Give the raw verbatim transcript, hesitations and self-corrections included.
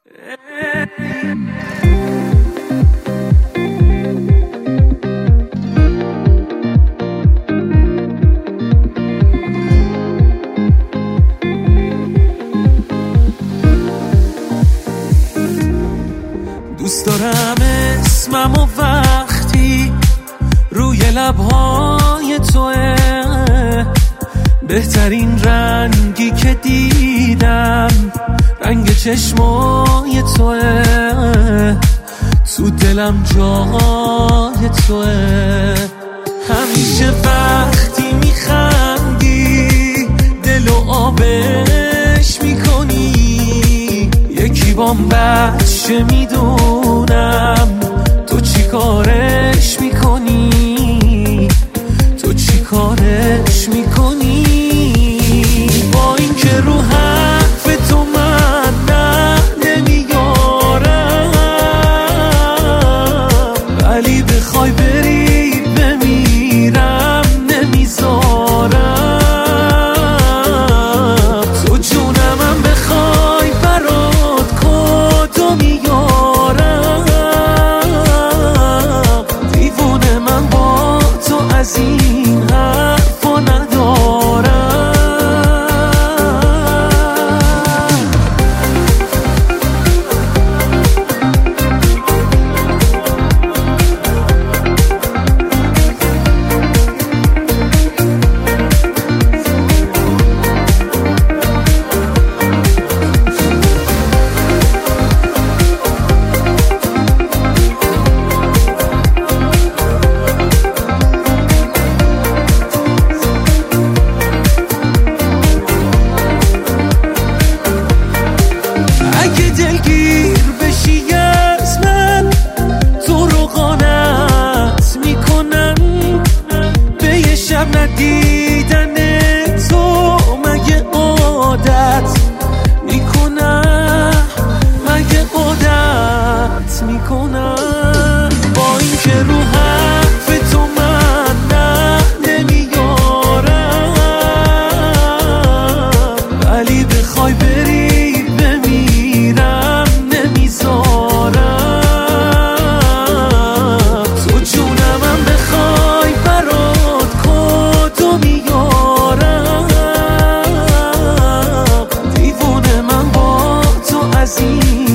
دوست دارم اسمم و وقتی روی لبهای توه، بهترین رنگی که دیدم رنگ چشمای توه، تو دلم جای توه. همیشه وقتی میخندی دل و آبش میکنی، یکی بام بچه میدونم تو چی کارش میکنی، تو چی کارش میکنی. با این که رو حرف تو من نه نمیارم، ولی بخوای بری بمیرم نمیذارم. تو جونمم بخوای برات کدو میارم، دیوونه من با تو از این حرفا ندارم. اگه دلگیر بشی از من، تو رو قانت میکنم. به یه شب ندیدن تو مگه عادت میکنم، مگه عادت میکنم. با این که رو حرف تو من نه نمیارم، ولی بخوای بری بمیرم نمیذارم. تو جونمم بخوای برات کدو میارم، دیوونه من با تو از این